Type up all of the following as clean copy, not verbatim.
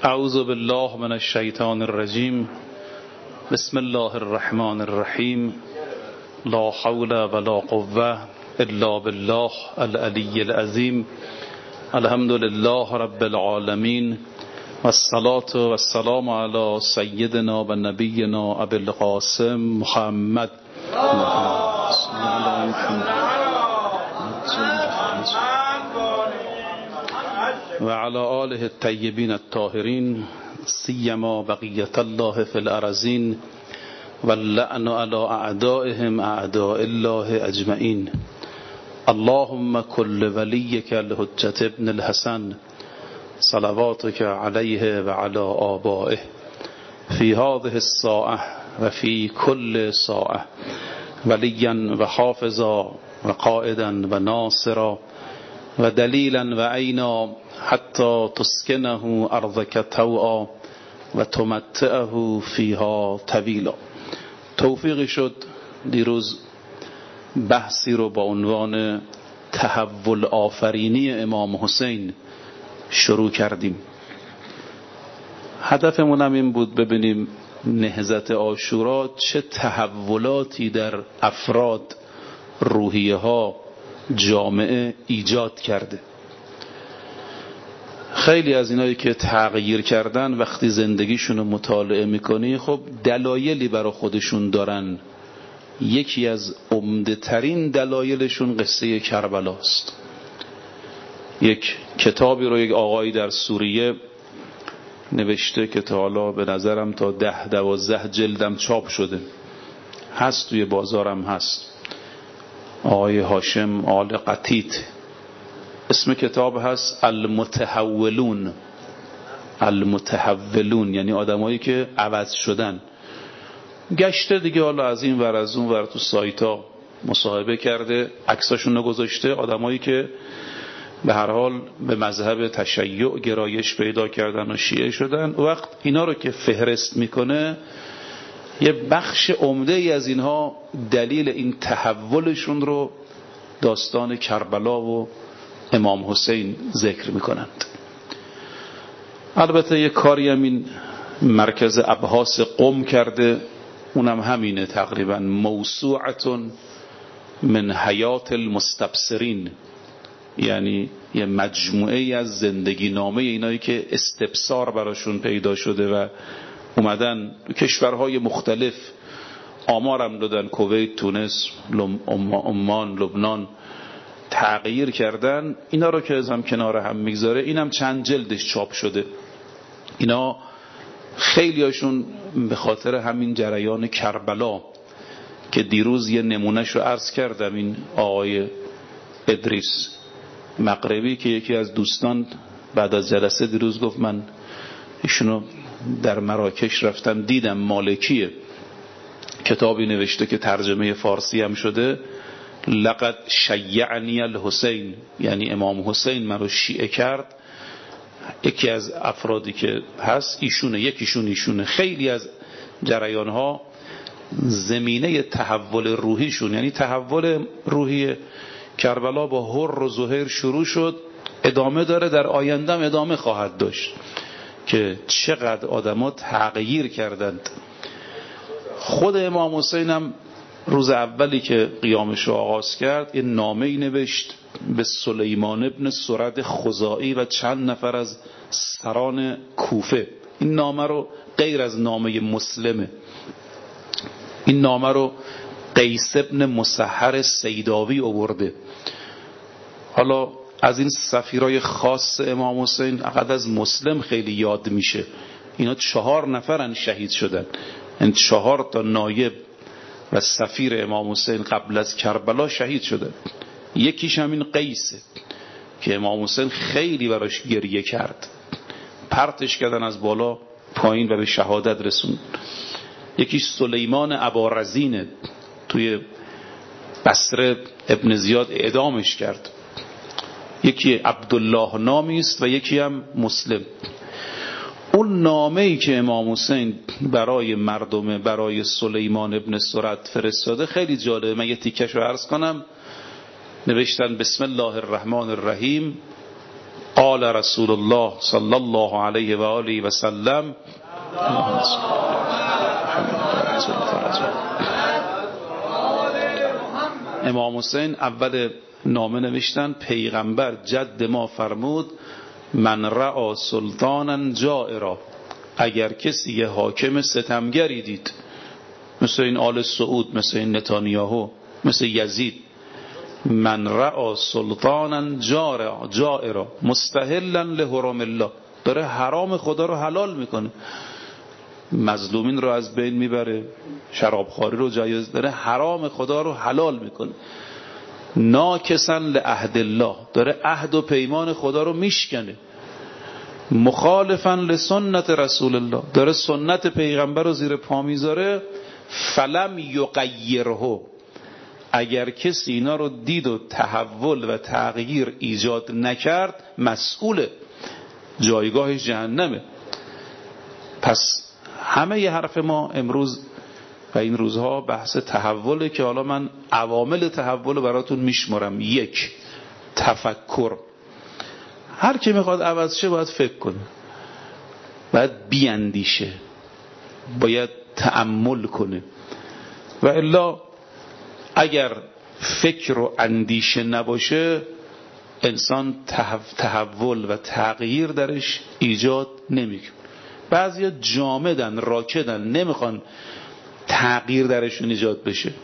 اعوذ بالله من الشیطان الرجیم. بسم الله الرحمن الرحیم. لا حول ولا قوة الا بالله العلی العظیم. الحمد لله رب العالمین والصلاة والسلام علی سیدنا و نبینا ابی القاسم محمد و علی آله الطیبین الطاهرین سیما بقیة الله فی الارضین واللعن علی اعدائهم اعداء الله اجمعین. اللهم كل وليك الحجة ابن الحسن صلواتك عليه وعلى آبائه في هذه الساعة وفي كل ساعة وليا وحافظا وقائدا وناصرا ودليلا وعينا حتى تسكنه أرضك طوعا وتمتعه فيها طويلا. توفیق شد دیروز بحثی رو با عنوان تحول آفرینی امام حسین شروع کردیم. هدفمون هم این بود ببینیم نهضت عاشورا چه تحولاتی در افراد، روحیه ها، جامعه ایجاد کرده. خیلی از اینایی که تغییر کردن وقتی زندگیشون رو مطالعه میکنی خب دلایلی برای خودشون دارن. یکی از عمده ترین دلایلشون قصه کربلاست. یک کتابی رو یک آقایی در سوریه نوشته که تا حالا به نظرم تا 10-12 جلدم چاپ شده، هست توی بازارم هست. آقای هاشم آل قطیط اسم کتاب هست المتحولون. المتحولون یعنی آدمایی که عوض شدن. گشته دیگه، حالا از این ور از اون ور تو سایت ها مصاحبه کرده، عکساشون رو گذاشته. آدمایی که به هر حال به مذهب تشیع گرایش پیدا کردن و شیعه شدن. وقت اینا رو که فهرست میکنه یه بخش عمده ای از اینها دلیل این تحولشون رو داستان کربلا و امام حسین ذکر میکنند. البته یه کاری هم این مرکز ابحاث قم کرده، اونم همینه تقریبا، موسوعتون من حیات المستبصرین، یعنی یه مجموعه ای از زندگی نامه اینایی که استبصار براشون پیدا شده و اومدن کشورهای مختلف آمارم دادن، کویت، تونس، عمان، لبنان، تغییر کردن. اینا رو که ازم کنار هم میگذاره، اینم چند جلدش چاپ شده. اینا خیلی هاشون به خاطر همین جریان کربلا که دیروز یه نمونهش رو عرض کردم، این آقای ادریس مغربی که یکی از دوستان بعد از جلسه دیروز گفت من ایشونو در مراکش رفتم دیدم، مالکیه، کتابی نوشته که ترجمه فارسی هم شده، لقد شیعنی الحسین، یعنی امام حسین من رو شیعه کرد. یکی از افرادی که هست ایشونه، یکیشون ایشونه. خیلی از جریان ها زمینه تحول روحیشون، یعنی تحول روحی کربلا با حر و زهیر شروع شد، ادامه داره، در آینده هم ادامه خواهد داشت که چقدر آدما تغییر کردند. خود امام حسین هم روز اولی که قیامش رو آغاز کرد یه نامه‌ای نوشت به سلیمان ابن سرد خزاعی و چند نفر از سران کوفه. این نامه رو غیر از نامه مسلمه، این نامه رو قیس ابن مسحر سیداوی آورده. حالا از این سفیرای خاص امام حسین فقط از مسلم خیلی یاد میشه. اینا 4 نفرن شهید شدن، این 4 تا نایب و سفیر امام حسین قبل از کربلا شهید شدن. یکیش همین قیسه که امام حسین خیلی براش گریه کرد، پرتش کردن از بالا پایین و به شهادت رسوند. یکیش سلیمان ابارزینه، توی بصره ابن زیاد اعدامش کرد. یکی عبدالله نامی است و یکی هم مسلم. اون نامه‌ای که امام حسین برای مردم، برای سلیمان ابن سرد فرستاده خیلی جالبه. من یه تیکش رو عرض کنم. نوشتن بسم الله الرحمن الرحیم قال رسول الله صلی الله علیه و آله و سلم. امام حسین اول نامه نوشتن پیغمبر جد ما فرمود من رأى سلطانا جائرا، اگر کسی یه حاکم ستمگری دید مثل این آل سعود، مثل این نتانیاهو، مثل یزید، من رأى سلطانا جائرا مستحلا لحرم الله، داره حرام خدا رو حلال میکنه، مظلومین رو از بین میبره، شرابخواری رو جایز داره، حرام خدا رو حلال میکنه، ناکسا لعهد الله، داره عهد و پیمان خدا رو میشکنه، مخالفا لسنت رسول الله، داره سنت پیغمبر رو زیر پا میذاره، فلم یغیره، اگر کسی اینا رو دید و تحول و تغییر ایجاد نکرد مسئول جایگاهش جهنمه. پس همه ی حرف ما امروز و این روزها بحث تحوله که حالا من عوامل تحول براتون میشمارم. 1. تفکر. هر کی میخواد عوض شه باید فکر کنه، باید بیاندیشه، باید تأمل کنه، و الا اگر فکر و اندیشه نباشه انسان تحول و تغییر درش ایجاد نمیکنه. بعضیا جامدن، راکدن، نمیخوان تغییر درشون ایجاد بشه.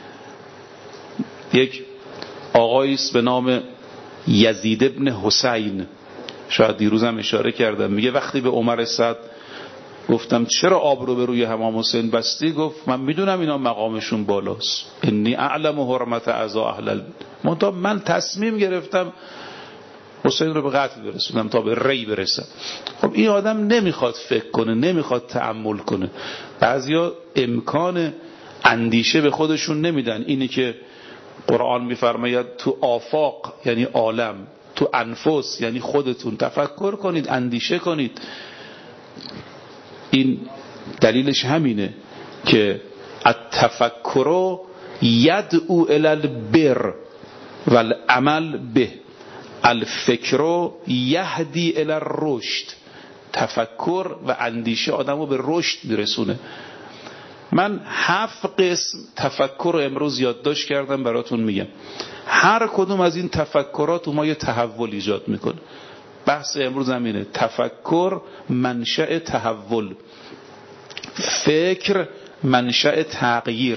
یک آقایی است به نام یزید ابن حسین، شاید دیروز هم اشاره کردم، میگه وقتی به عمر سعد گفتم چرا آب رو به روی امام حسین بستی، گفت من میدونم اینا مقامشون بالاست، انی اعلم حرمت اعضاء اهل البیت، من تصمیم گرفتم حسین رو به قتل برسونم تا به ری برسم. خب این آدم نمیخواد فکر کنه، نمیخواد تأمل کنه. بعضیا امکان اندیشه به خودشون نمیدن. اینی که قرآن میفرماید تو آفاق یعنی عالم، تو انفس یعنی خودتون تفکر کنید، اندیشه کنید. این دلیلش همینه که التفکر یدعو الی البر والعمل به، الفکر یهدی الی الرشد. تفکر و اندیشه آدمو به رشد میرسونه. من 7 قسم تفکر رو امروز یادداشت کردم براتون میگم. هر کدوم از این تفکرات ما یه تحول ایجاد میکنه. بحث امروز همینه، تفکر منشأ تحول، فکر منشأ تغییر،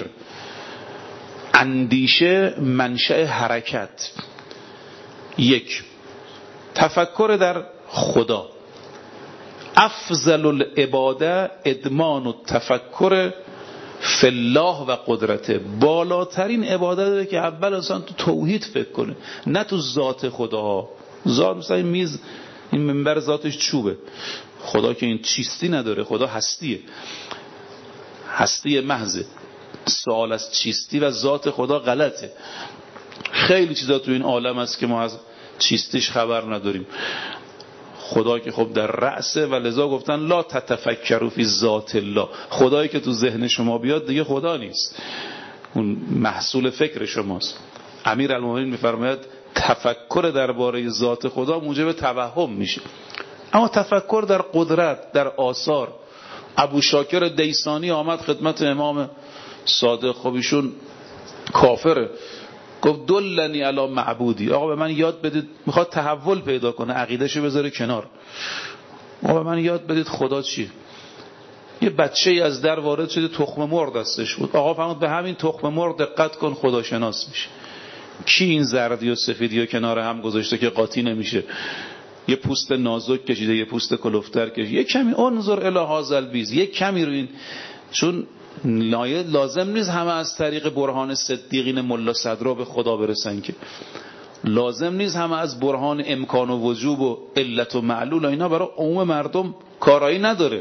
اندیشه منشأ حرکت. 1. تفکر در خدا. افضل العباده ادمان التفکر فی الله و قدرته. بالاترین عبادت داره که اول انسان تو توحید فکر کنه، نه تو ذات خدا. ذات مثلا این میز، این منبر ذاتش چوبه، خدا که این چیستی نداره، خدا هستیه، هستی محضه. سوال از چیستی و ذات خدا غلطه. خیلی چیزا تو این عالم هست که ما از چیستیش خبر نداریم. خدا که خب در رأسه و لذا گفتن لا تتفکروا فی ذات الله. خدایی که تو ذهن شما بیاد دیگه خدا نیست، اون محصول فکر شماست. امیرالمومنین میفرماید تفکر درباره ذات خدا موجب توهم میشه، اما تفکر در قدرت، در آثار. ابو شاکر دیسانی آمد خدمت امام صادق، خب ایشون کافره، گفت دلنی علی معبودی، آقا به من یاد بدید. میخواد تحول پیدا کنه، عقیدهشو بذاره کنار، آقا به من یاد بدید خدا چیه. یه بچه‌ای از در وارد شده، تخم مرغ دستش بود، آقا فرمود به همین تخم مرغ دقت کن خدا شناس میشه. کی این زردی و سفیدی و کنار هم گذاشته که قاطی نمیشه؟ یه پوست نازک کشیده، یه پوست کلفتر کشیده، یه کمی انظر الی هذا البیز، یه کمی رو این. چون لازم نیست همه از طریق برهان صدیقین ملا صدرا به خدا برسن، که لازم نیست همه از برهان امکان و وجوب و علت و معلول، اینا برای عموم مردم کارایی نداره.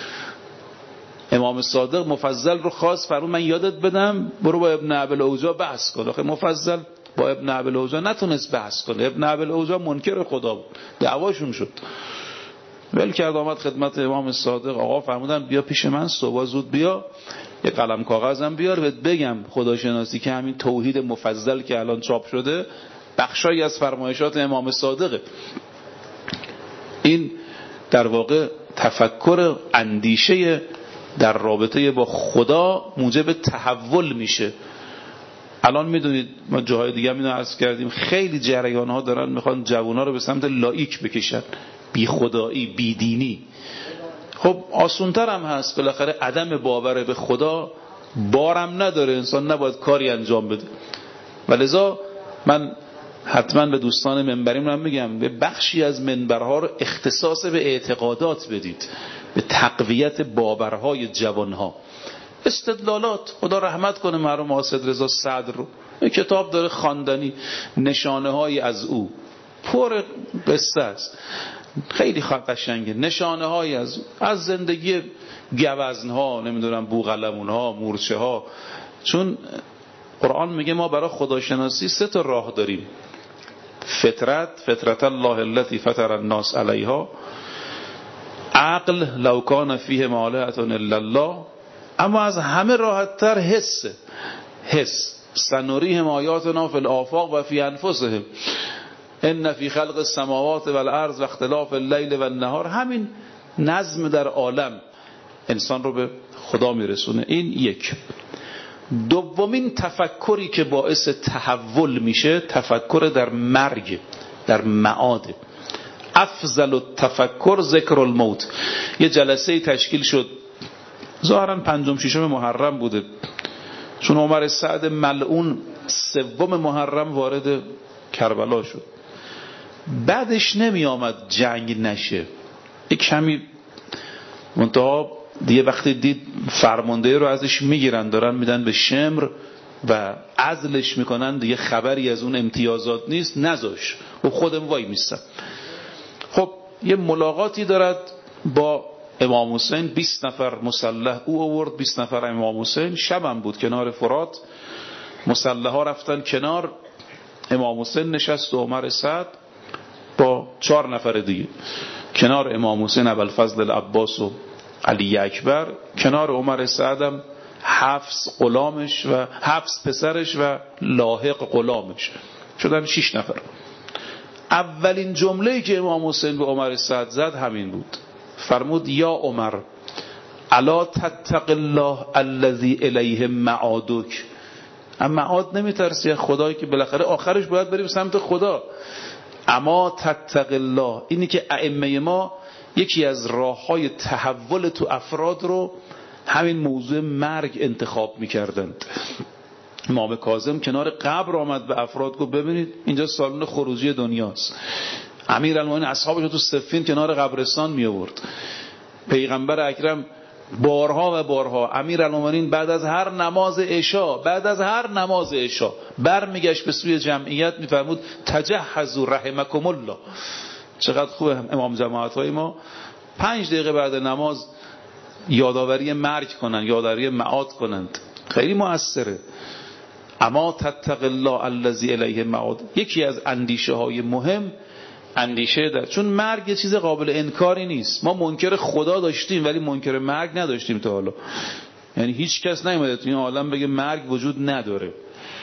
امام صادق مفضل رو خواست، فرمود من یادت بدم برو با ابن ابی الاوجاع بحث کن. آخه مفضل با ابن ابی الاوجاع نتونست بحث کنه، ابن ابی الاوجاع منکر خدا بود، دعواشون شد. ول کرد، آمد خدمت امام صادق. آقا فرمودن بیا پیش من صبح زود، بیا یه قلم کاغذم بیار بهت بگم خداشناسی که همین توحید مفضل که الان چاپ شده بخشایی از فرمایشات امام صادقه. در واقع تفکر اندیشه در رابطه با خدا موجب تحول میشه. الان میدونید ما جاهای دیگه اینو عرض کردیم، خیلی جریان ها دارن میخوان جوونا رو به سمت لایک بکشن، بی خدایی، بی دینی. خب آسونتر هم هست، بالاخره عدم باور به خدا بارم نداره، انسان نباید کاری انجام بده. ولذا من حتما به دوستان منبریم هم میگم به بخشی از منبرها رو اختصاص به اعتقادات بدید، به تقویت باورهای جوانها. استدلالات، خدا رحمت کنه مرحوم حاسد رضا صدر رو، این کتاب داره خواندنی، نشانه هایی از او پر قصه است، خیلی قشنگه. نشانه هایی از زندگی گوزن ها، نمیدونم بوقلمون ها، مورچه ها. چون قرآن میگه ما برای خداشناسی 3 تا راه داریم: فطرت الله التي فطر الناس علیها، عقل لو کان فیه مالئة الا الله، اما از همه راحت تر حس. سنریهم آیاتنا فی الآفاق و فی انفسهم ان فی خلق السماوات والارض و اختلاف اللیل و النهار. همین نظم در عالم انسان رو به خدا میرسونه. این یک. دومین تفکری که باعث تحول میشه تفکر در مرگ، در معاد. افضل التفکر ذکر الموت. یه جلسه تشکیل شد، ظاهرا 5 6 محرم بوده، چون عمر سعد ملعون 3 محرم وارد کربلا شد. بعدش نمی آمد جنگ نشه، یک کمی منتها دیگه وقتی دید فرمانده رو ازش میگیرن دارن میدن به شمر و عزلش میکنن، دیگه خبری از اون امتیازات نیست، نذاش و خودم وای میستم. خب یه ملاقاتی دارد با امام حسین، 20 نفر مسلح او آورد، 20 نفر امام حسین. شبم بود کنار فرات، مسلح ها رفتن کنار، امام حسین نشست و عمر سعد با 4 نفر دیگه کنار امام حسین، ابوالفضل العباس و علی اکبر، کنار عمر سعدم 7 غلامش و 7 پسرش و لاحق غلامش، شدن 6 نفر. اولین جمله‌ای که امام حسین به عمر سعد زد همین بود، فرمود یا عمر الا تتق الله الذی الیه معادک. اما معاد نمیترسی خدایی که بالاخره آخرش باید بریم سمت خدا. اما تتق الله، اینی که ائمه ما یکی از راههای تحول تو افراد رو همین موضوع مرگ انتخاب میکردند. امام کاظم کنار قبر آمد به افراد گفت ببینید اینجا سالن خروجی دنیاست. امیرالمومنین اصحابش رو تو صفین کنار قبرستان می آورد. پیغمبر اکرم بارها و بارها امیرالمومنین بعد از هر نماز عشا برمیگشت به سوی جمعیت میفرمود تجهزوا رحمکم الله. چقدر خوبه امام جماعت‌های ما 5 دقیقه بعد نماز یادآوری مرگ کنن، یادآوری معاد کنند، خیلی مؤثره. اما تتق الله الذی الیه معاد. یکی از اندیشه های مهم اندیشه در، چون مرگ یه چیز قابل انکاری نیست. ما منکر خدا داشتیم ولی منکر مرگ نداشتیم تا حالا. یعنی هیچ کس نیومده تو این عالم بگه مرگ وجود نداره.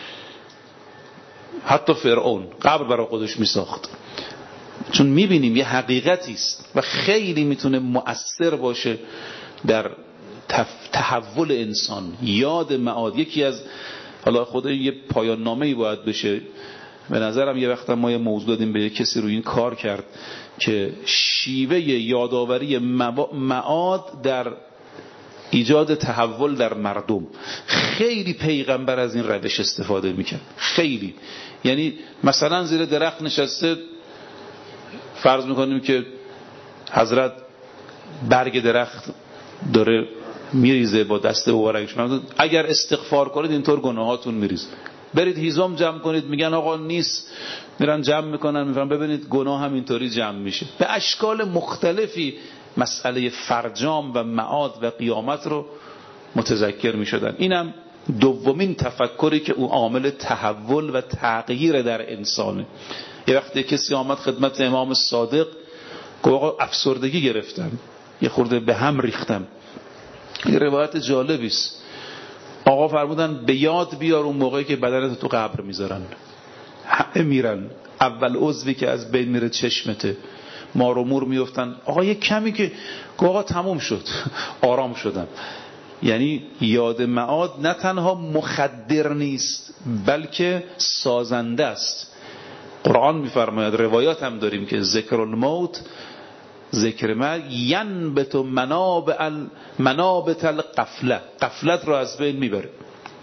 حتی فرعون قبر برای خودش میساخت، چون میبینیم یه حقیقتی است و خیلی میتونه مؤثر باشه در تحول انسان. یاد معاد یکی از، حالا خدا یه پایان نامه‌ای باید بشه. به نظرم یه وقت ما یه موضوع دادیم به یه کسی روی این کار کرد که شیوه یادآوری معاد در ایجاد تحول در مردم. خیلی پیغمبر از این روش استفاده میکرد، خیلی. یعنی مثلا زیر درخت نشسته، فرض میکنیم که حضرت برگ درخت داره میریزه با دست مبارکش، اگر استغفار کنید اینطور گناهاتون میریزه. برید هیزم جمع کنید، میگن آقا نیست، میرن جمع میکنن، میفهمن ببینید گناه هم اینطوری جمع میشه. به اشکال مختلفی مسئله فرجام و معاد و قیامت رو متذکر میشدن. اینم دومین تفکری که او عامل تحول و تغییر در انسانه. یه وقتی کسی آمد خدمت امام صادق گفت آقا افسردگی گرفتم، یه خورده به هم ریختم. یه روایت جالبی است. آقا فرمودن به یاد بیار اون موقعی که بدنت تو قبر میذارن، همه میرن، اول عضوی که از بین میره چشمته. مار و مور میفتن. آقا یک کمی که آقا تموم شد آرام شدم. یعنی یاد معاد نه تنها مخدر نیست بلکه سازنده است. قرآن میفرماید، روایات هم داریم که ذکر الموت، ذکر مرگ، ینبت منابت الغفله، غفلت رو از بین میبره.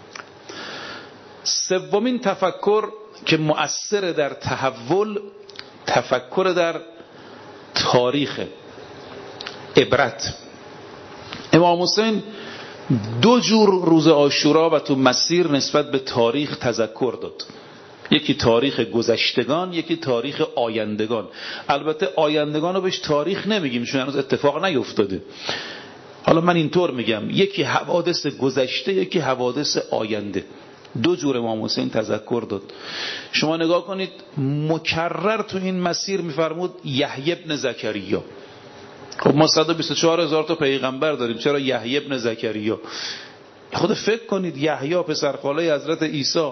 سومین تفکر که مؤثر در تحول، تفکر در تاریخ، عبرت. امام حسین 2 جور روز عاشورا و تو مسیر نسبت به تاریخ تذکر داد. یکی تاریخ گذشتگان، یکی تاریخ آیندگان. البته آیندگان رو بهش تاریخ نمیگیم چون هنوز اتفاق نیفتاده. حالا من اینطور میگم، یکی حوادث گذشته، یکی حوادث آینده. 2 جور امام حسین تذکر داد. شما نگاه کنید مکرر تو این مسیر میفرمود یحیی ابن زکریا. خب ما 124,000 تا پیغمبر داریم، چرا یحیی ابن زکریا؟ خود فکر کنید، یحیی پسرخاله حضرت عیسی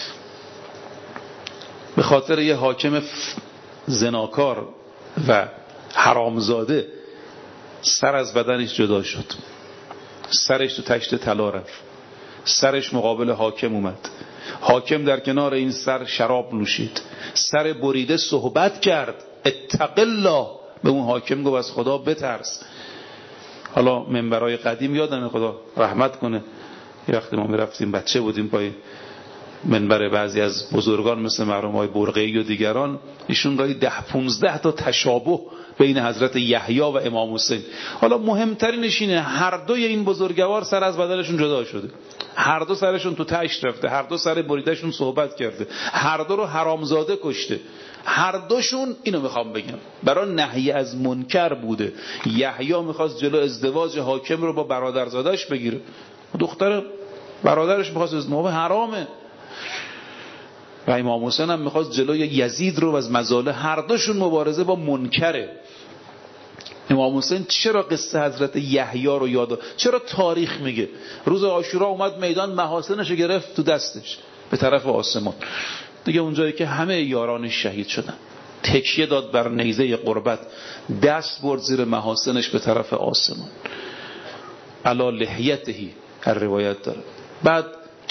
به خاطر یه حاکم زناکار و حرامزاده سر از بدنش جدا شد، سرش تو تشت طلا رفت، سرش مقابل حاکم اومد، حاکم در کنار این سر شراب نوشید، سر بریده صحبت کرد، اتق الله، به اون حاکم گفت از خدا بترس. حالا منبرای قدیم یادمه، خدا رحمت کنه، یه وقتی ما میرفتیم بچه بودیم پای منبر بعضی از بزرگان مثل مرحوم آقای برقی و دیگران، ایشون گاهی 10-15 تا تشابه بین حضرت یحیی و امام حسین. حالا مهمترینش اینه هر دوی این بزرگوار سر از بدنشون جدا شده، هر دو سرشون تو تشت رفته، هر دو سر بریدهشون صحبت کرده، هر دو رو حرامزاده کشته. هر دوشون، اینو میخوام بگم، برای نهی از منکر بوده. یحیی میخواست جلو ازدواج حاکم رو با برادرزادش بگیره، دختر برادرش میخواست ازدواج، حرامه. و امام حسین هم میخواست جلوی یزید رو از مظاله. هر دوشون مبارزه با منکره. امام حسین چرا قصه حضرت یحیی رو یاد، چرا تاریخ میگه؟ روز عاشورا اومد میدان، محاسنش گرفت تو دستش به طرف آسمان. دیگه اونجایی که همه یارانش شهید شدن، تکیه داد بر نیزه قربت، دست برد زیر محاسنش به طرف آسمان. علا لحیتهی، هر روایت داره. بعد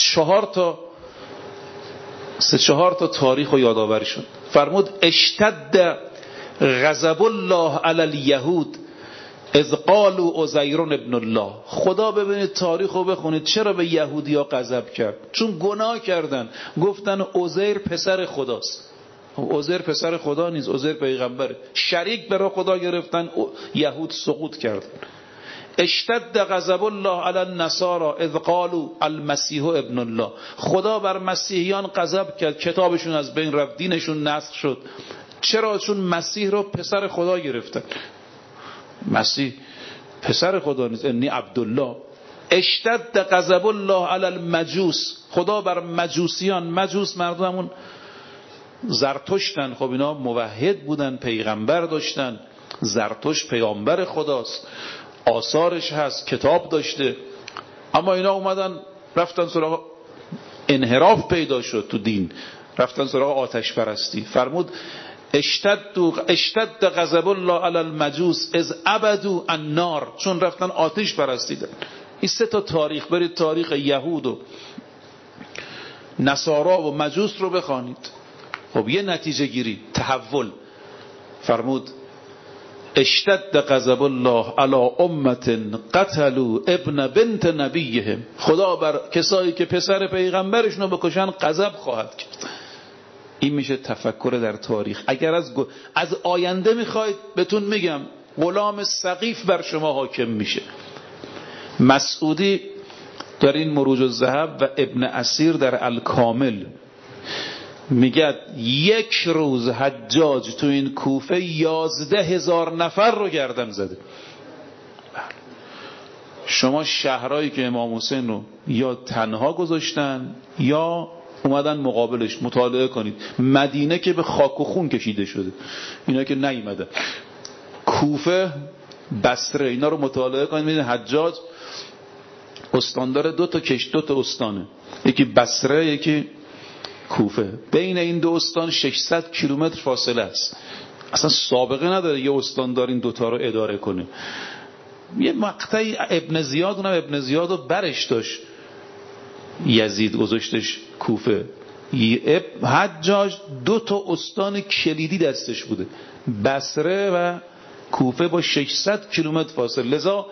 3-4 تا تاریخ رو یادآوری شد. فرمود اشتد غضب الله علی الیهود اذ قالوا عزیر ابن الله. خدا، ببینید تاریخ رو بخونید، چرا به یهودیا غضب کرد؟ چون گناه کردن، گفتن عزیر پسر خداست. عزیر پسر خدا نیست، عزیر پیغمبره. شریک برای خدا گرفتن، یهود سقوط کردن. اشتد غضب الله علی النصارى اذ قالوا المسیح ابن الله. خدا بر مسیحیان غضب کرد، کتابشون از بین رفت، دینشون نسخ شد. چرا؟ چون مسیح رو پسر خدا گرفتن. مسیح پسر خدا نیست، انی عبدالله. اشتد غضب الله علی المجوس. خدا بر مجوسیان، مجوس مردمون زرتشتن، خب اینا موحد بودن، پیغمبر داشتن. زرتشت پیامبر خداست، آثارش هست، کتاب داشته، اما اینا اومدن رفتن سراغ انحراف پیدا شد تو دین، رفتن سراغ آتش پرستی. فرمود اشتد غضب الله علی المجوس اذ عبدوا النار. چون رفتن آتش پرستیدن. این 3 تا تاریخ، برید تاریخ یهود و نصارا و مجوس رو بخوانید. خب یه نتیجه گیری، تحول. فرمود اشتد غضب الله علی امت قتلوا ابن بنت نبیهم. خدا بر کسایی که پسر پیغمبرشون رو بکشن غضب خواهد کرد. این میشه تفکر در تاریخ. اگر از آینده میخواید، بهتون میگم غلام سقیف بر شما حاکم میشه. مسعودی در این مروج الذهب و ابن اسیر در الکامل میگه 1 روز حجاج تو این کوفه 11,000 نفر رو گردن زده. شما شهرهایی که امام حسین رو یا تنها گذاشتن یا اومدن مقابلش، مطالعه کنید. مدینه که به خاک و خون کشیده شده، اینا که نیومدن. کوفه، بصره، اینا رو مطالعه کنید، میدونید حجاج استاندار 2 تا استانه، یکی بصره یکی کوفه. بین این 2 استان 600 کیلومتر فاصله است. اصلا سابقه نداره یه استاندار این دوتا رو اداره کنه. یه مقطعی ابن زیاد، اونم ابن زیاد رو برش داشت، یزید گذاشتش کوفه. حجاج 2 استان کلیدی دستش بوده، بصره و کوفه، با 600 کیلومتر فاصله. لذا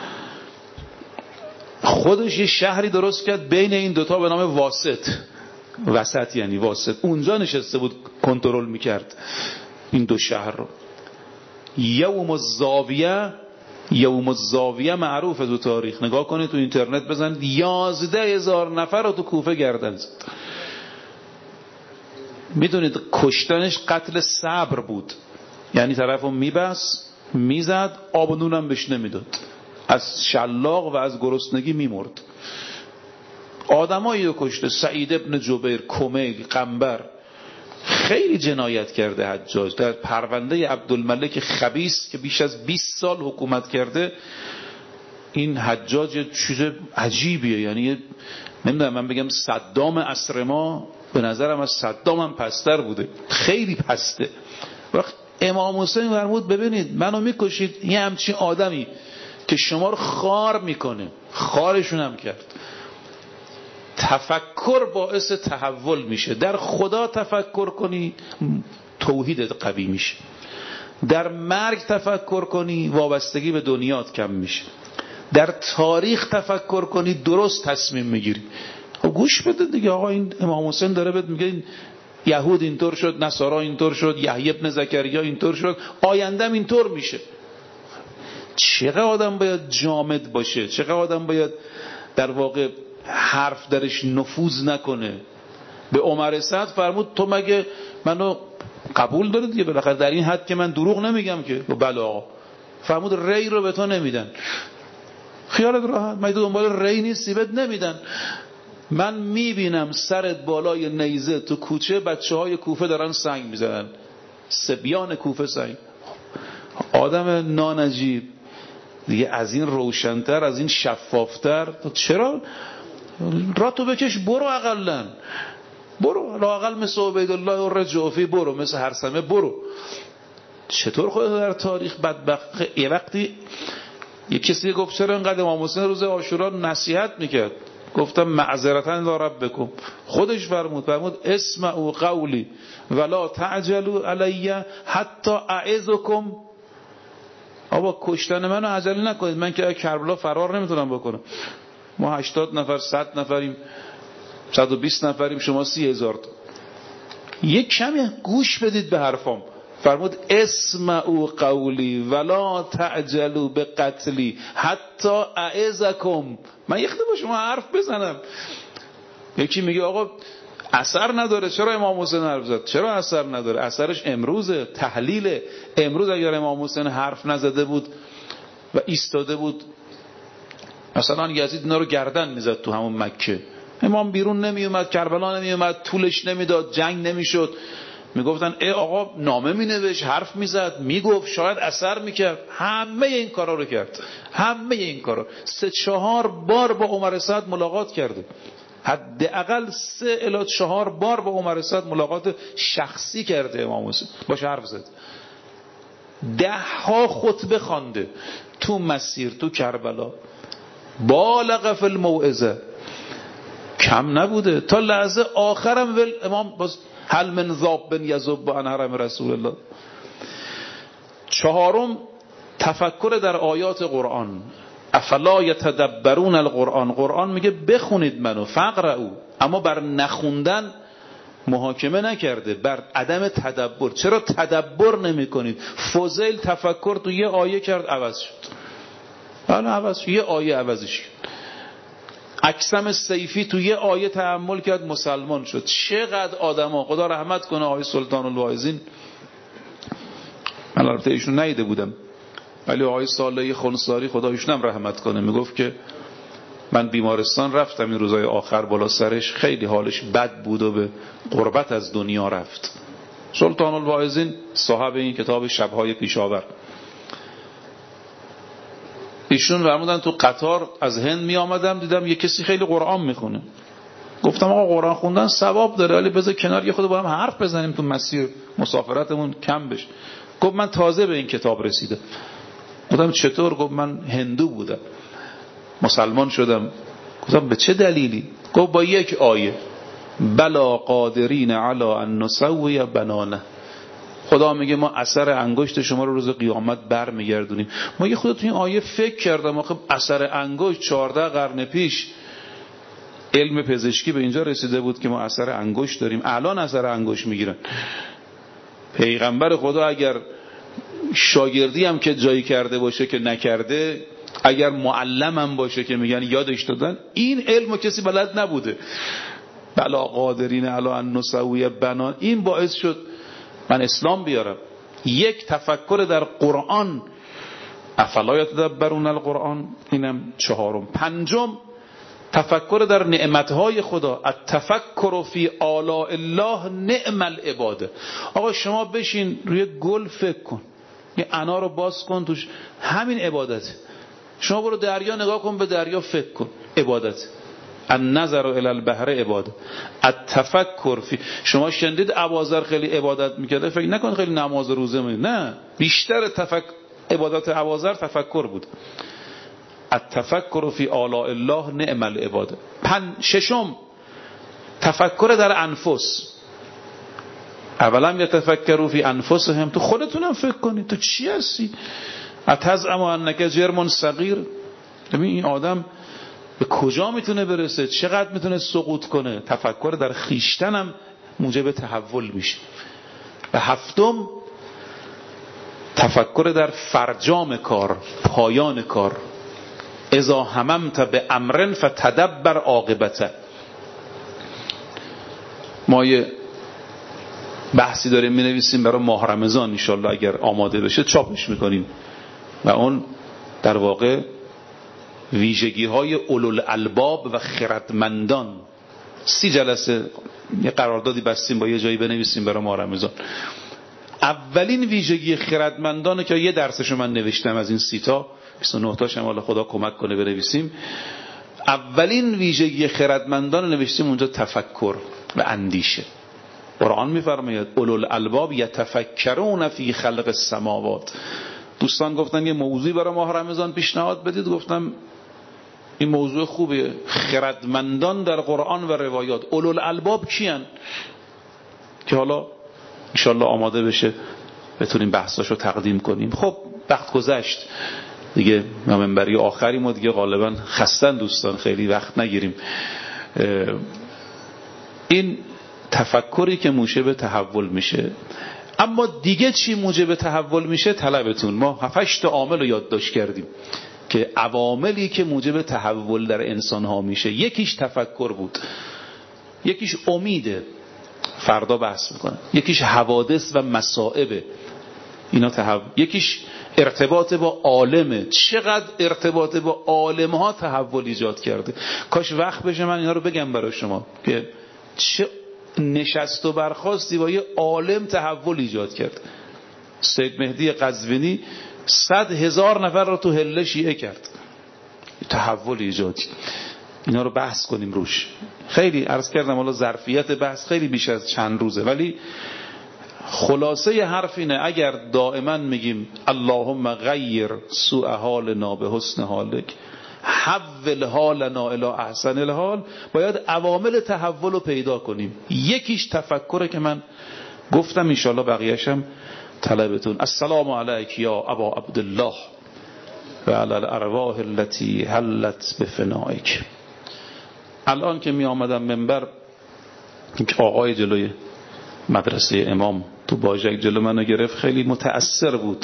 خودش یه شهری درست کرد بین این دوتا به نام واسط، وسط یعنی واسط. اونجا نشسته بود کنترل میکرد این 2 شهر رو. یوم الزاویه معروفه تو تاریخ، نگاه کنید تو اینترنت بزنید، 11,000 نفر رو تو کوفه گردن زد. میدونید کشتنش قتل صبر بود، یعنی طرفو میبس میزد، آب و نونم بهش نمیداد، از شلاق و از گرسنگی میمرد. آدمایی رو کشته، سعید ابن جبیر، کمیل، قنبر. خیلی جنایت کرده حجاج. در پرونده عبدالملک خبیث که بیش از 20 سال حکومت کرده، این حجاج چیز عجیبیه. یعنی نمیدونم، من بگم صدام عصر ما به نظرم از صدام هم پستر بوده، خیلی پسته. وقت امام حسین فرمود ببینید منو میکشید، یه همچین آدمی که شما رو خار میکنه، خارشون هم کرد. تفکر باعث تحول میشه. در خدا تفکر کنی توحیدت قوی میشه، در مرگ تفکر کنی وابستگی به دنیات کم میشه، در تاریخ تفکر کنی درست تصمیم میگیری. گوش بده دیگه، آقا این امام حسین داره بهت میگه این یهود اینطور شد، نصارا اینطور شد، یحیی ابن زکریا اینطور شد، آیندهم اینطور میشه. چقدر آدم باید جامد باشه، چقدر آدم باید در واقع حرف درش نفوذ نکنه. به عمر سعد فرمود تو مگه منو قبول داری دیگه، بالاخره در این حد که من دروغ نمیگم که. بله آقا. فرمود ری رو به تو نمیدن، خیالت راحت، مگه دنبال ری نیستی؟ بهت نمیدن. من میبینم سرت بالای نیزه تو کوچه بچه‌های کوفه دارن سنگ میزنن، سبیان کوفه سنگ. آدم نانجیب دیگه از این روشن‌تر، از این شفافتر چرا؟ راتو بکش برو، اقلن برو، لااقل مثل عبیدالله و رجوفی برو، مثل هرثمه برو. چطور خودت در تاریخ بدبخت؟ یه وقتی یه کسی گفت چرا اینقدر امام حسین روز عاشورا نصیحت میکرد؟ گفتم معذرتاً الی ربکم. خودش فرمود اسمعوا قولی ولا تعجلوا علی حتی اعظکم. آبا کشتن منو عجله نکنید، من که کربلا فرار نمیتونم بکنم. ما 80 نفر 100 نفریم 120 نفریم، شما 30,000 تا. یک کمی گوش بدید به حرفام. فرمود اسمعوا قولی ولا تعجلوا بقتلی حتی اعظکم. من یه خود با شما حرف بزنم. یکی میگه آقا اثر نداره، چرا امام حسین حرف زد؟ چرا اثر نداره؟ اثرش امروزه، تحلیل امروز. اگر امام حسین حرف نزده بود و ایستاده بود، مثلا یزید اینا رو گردن میزد تو همون مکه، امام بیرون نمی اومد، کربلا نمی اومد، طولش نمیداد، جنگ نمیشد. میگفتن ای آقا نامه مینوشت، حرف میزد، میگفت، شاید اثر میکرد. همه این کارا رو کرد، همه این کارا. 3-4 بار با عمر سعد ملاقات کرده، حداقل 3 الی 4 بار با عمر سعد ملاقات شخصی کرده امام حسین، باش حرف زد. 10 خطبه خوانده تو مسیر، تو کربلا. بالغ فی الموعظه، کم نبوده. تا لحظه آخرم امام باز هل من ذاب یذب عن حرم رسول الله. 4 تفکر در آیات قرآن. افلا یتدبرون القرآن. قرآن میگه بخونید منو، فقرؤ، اما بر نخوندن محاکمه نکرده، بر عدم تدبر. چرا تدبر نمی کنید؟ فضیل تفکر تو یه آیه کرد عوض شد، حالا عوض شد، یه آیه عوضش کرد. اکسم سیفی تو یه آیه تأمل کرد مسلمان شد. چقدر آدما، خدا رحمت کنه آقای سلطان الواعظین، من البته ایشون ندیده بودم، ولی آقای صالحی خنساری خدا ایشون هم رحمت کنه، میگفت که من بیمارستان رفتم این روزای آخر، بالا سرش خیلی حالش بد بود و به غربت از دنیا رفت. سلطان الواعظین صاحب این کتاب شبهای پیشاور، ایشون فرمودن تو قطار از هند می آمدم، دیدم یه کسی خیلی قرآن میخونه. گفتم آقا قرآن خوندن ثواب داره، ولی بذار کنار یه خود با هم حرف بزنیم تو مسیر، مسافرتمون کم بشه. گفت من تازه به این کتاب رسیدم. گفتم چطور؟ گفت من هندو بودم مسلمان شدم. گفتم به چه دلیلی؟ گفت با یک آیه، بلا قادرین علی ان نسوی بنانه. خدا میگه ما اثر انگشت شما رو روز قیامت برمیگردونیم. ما یه خودت این آیه فکر کردم آخه اثر انگشت 14 قرن پیش علم پزشکی به اینجا رسیده بود که ما اثر انگشت داریم، الان اثر انگشت میگیرن. پیغمبر خدا اگر شاگردی هم که جایی کرده باشه که نکرده، اگر معلم هم باشه که میگن یادش دادن، این علمو کسی بلد نبوده. بلا قادرین علی ان نسوی بنان، این باعث شد من اسلام بیارم. یک تفکر در قرآن، افلا یتدبرون القرآن، اینم چهارم. پنجم تفکر در نعمتهای خدا، التفکر فی آلاء الله نعم العباده. آقا شما بشین روی گل فکر کن، یه انار رو باز کن توش، همین عبادت. شما برو دریا نگاه کن، به دریا فکر کن، عبادت. النظر الی البحر عباده. التفکر فی، شما شنیدید ابوذر خیلی عبادت میکرده، فکر نکن خیلی نماز و روزه می، نه، بیشتر عبادت ابوذر تفکر بود. التفکر فی آلاء الله نعم العباده. ششم تفکر در انفس. اولا یتفکروا فی انفسهم، تو خودتونم فکر کنید تو چی هستی؟ اتزعم انک جرم صغیر. ببین این آدم به کجا میتونه برسه، چقدر میتونه سقوط کنه. تفکر در خیشتنم موجب تحول میشه. و هفتم تفکر در فرجام کار، پایان کار. اذا هممت به امر فتدبر عاقبته. ما یه بحثی داریم مینویسیم برای ماه رمضان، انشالله اگر آماده بشه چاپش میکنیم، و اون در واقع ویژگی های اولوالالباب و خردمندان. 30 جلسه یه قراردادی بستیم با یه جایی بنویسیم برای ماه رمضان. اولین ویژگی خردمندانه که یه درسشو من نوشتم از این 30 تا، 29 تاش هم حالا خدا کمک کنه بنویسیم. اولین ویژگی خردمندان نوشتیم اونجا تفکر و اندیشه. قرآن میفرماید اولوالالباب یتفکرون فی خلق السماوات. دوستان گفتن یه موضوعی برای ماه رمضان پیشنهاد بدید، گفتم این موضوع خوبه. خردمندان در قرآن و روایات. اولوالالباب کیان؟ که حالا انشالله آماده بشه بتونیم بحثاشو تقدیم کنیم. خب وقت گذشت دیگه، منبری آخری ما دیگه غالبا خستن دوستان، خیلی وقت نگیریم. این تفکری که موجب تحول میشه. اما دیگه چی موجب تحول میشه؟ طلبتون ما 7-8 عامل رو یادداشت کردیم که عواملی که موجب تحول در انسان ها میشه. یکیش تفکر بود، یکیش امیده، فردا بحث میکنم، یکیش حوادث و مصائب، اینا یکیش ارتباط با عالمه. چقدر ارتباط با عالم ها تحول ایجاد کرده. کاش وقت بشه من اینا رو بگم برای شما که چه نشست و برخاستی با یه عالم تحول ایجاد کرد. سید مهدی قزوینی 100,000 نفر رو تو هله شیعه کرد، تحول ایجاد. اینا رو بحث کنیم روش. خیلی عرض کردم حالا ظرفیت بحث خیلی بیش از چند روزه، ولی خلاصه حرف اینه اگر دائما میگیم اللهم غیر سوء حالنا به حسن حالک، حول حالنا الی احسن الحال، باید عوامل تحول رو پیدا کنیم. یکیش تفکره که من گفتم، انشالله بقیه‌شم طلبتون. السلام علیک یا ابا عبدالله و علی الارواح التي حلت بفنائک. الان که می آمدم منبر، آقای جلوی مدرسه امام تو باجک جلو منو گرفت، خیلی متأثر بود.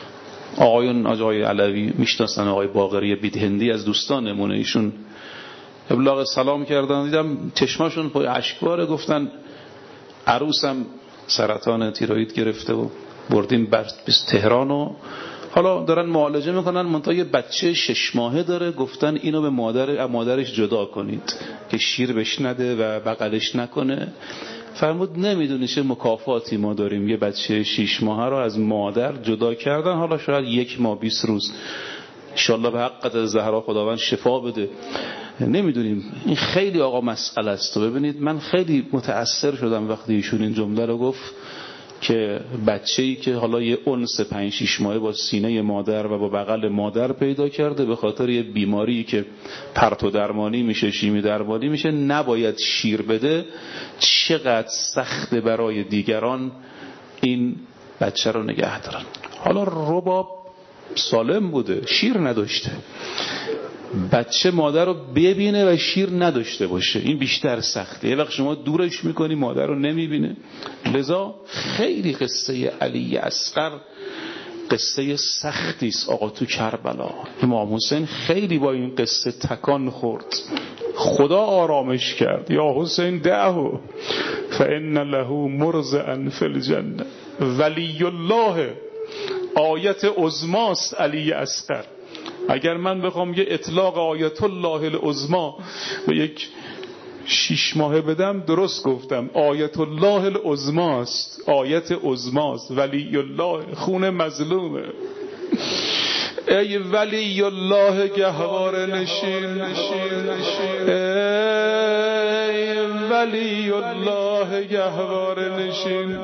آقای علوی میشناسن، آقای باقری بیدهندی از دوستانمونه، ایشون ابلاغ سلام کردن، دیدم چشماشون پر اشکباره، گفتن عروسم سرطان تیروئید گرفته و بردیم بر تهران و حالا دارن معالجه میکنن، منتها یه بچه 6 ماهه داره، گفتن اینو به مادرش جدا کنید که شیر بهش نده و بغلش نکنه. فرمود نمیدونی چه مکافاتی ما داریم، یه بچه 6 ماهه رو از مادر جدا کردن، حالا شاید 1 ماه 20 روز انشالله به حق الزهرا خداوند شفا بده. نمیدونیم. این خیلی آقا مسئله است. ببینید من خیلی متأثر شدم وقتی ایشون این جمله رو گفت. که بچه‌ای که حالا یه انس 5-6 ماهه با سینه مادر و با بغل مادر پیدا کرده، به خاطر یه بیماری که پرتو درمانی میشه، شیمی درمانی میشه، نباید شیر بده، چقدر سخته برای دیگران این بچه رو نگه دارن. حالا رباب سالم بوده، شیر نداشته، بچه مادر رو ببینه و شیر نداشته باشه، این بیشتر سخته. یه وقت شما دورش میکنی مادر رو نمیبینه. لذا خیلی قصه علی اصغر قصه سختی است آقا. تو کربلا امام حسین خیلی با این قصه تکان خورد، خدا آرامش کرد. یا حسین دعه فإن له مرضعا فی الجنه، ولی الله آیت عظماست علی اصغر. اگر من بخوام یه اطلاق آیت الله العظما به یک 6 ماهه بدم، درست گفتم، آیت الله العظماست، آیت عظماست، ولی الله خون مظلومه. ای ولی الله گهواره نشین، ای ولی الله گهواره نشین،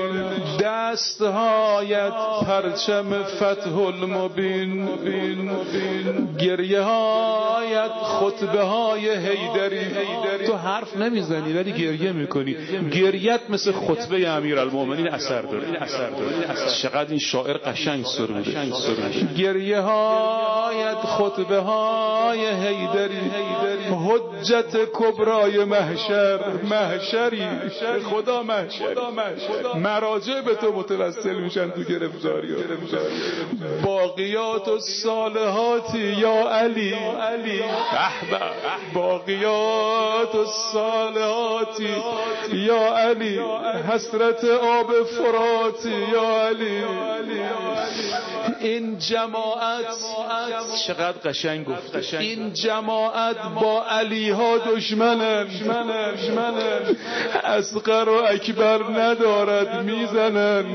دستهایت پرچم فتح المبین، گریه هایت خطبه های حیدری. تو حرف نمیزنی ولی گریه میکنی، گریت مثل خطبه امیرالمومنین اثر داره. چقدر این شاعر قشنگ سروده. گریه هایت خطبه های حیدری، حجت کبرای محشری، خدا محشری، مراجع به تو متوسل میشن تو گرفتاری. باقیات الصالحاتی یا علی، باقیات الصالحاتی یا علی، حسرت آب فراتی یا علی. این جماعت چقدر قشنگ گفت، این جماعت با علی ها دشمنن، اصغر و اکبر ندارد میزنن.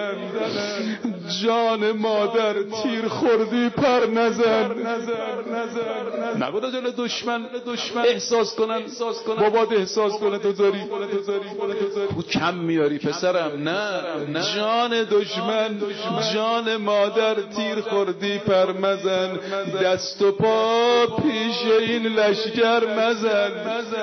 جان مادر تیر خوردی پر نزن، نبوده جلو دشمن احساس کنن، بابات احساس کنه تو داری کم میاری پسرم. نه، جان دشمن، جان مادر تیر خوردی پر مزن، دست و پا پیش این لشکر مزن.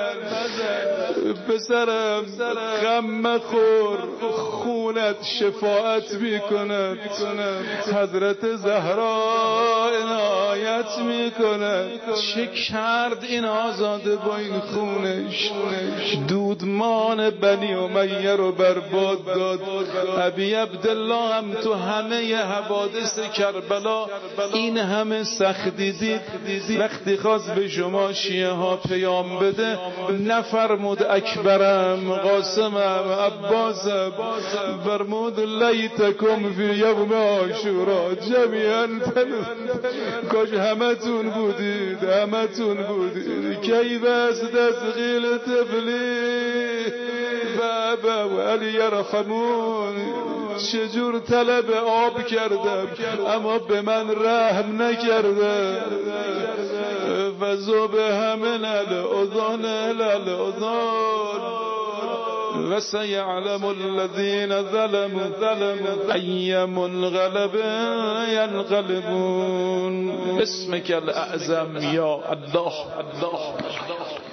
پسرم غم مخور، خونت شفاعت میکند، حضرت زهرا عنایت میکند. چه کرد این آزاده با این خونش؟ دودمان بنی امیه رو برباد داد. ابی عبدالله هم تو همه حوادث کربلا این همه سختی دید. وقتی خواست به شما شیعه ها پیام بده، نفرمود اکبرم، قاسمم، عباسم، فرمود لیتکم فی یوم عاشورا جمیعا. کاش همتون بودید، همتون بودید. کی بس تسغیل تفلی بابا و علی یرحمون. چجور طلب آب کردم اما به من رحم نکرده. فذوب همن الاذان و سیعلم الذین ظلموا ای منقلب ینقلبون. اسمک الاعظم یا الله.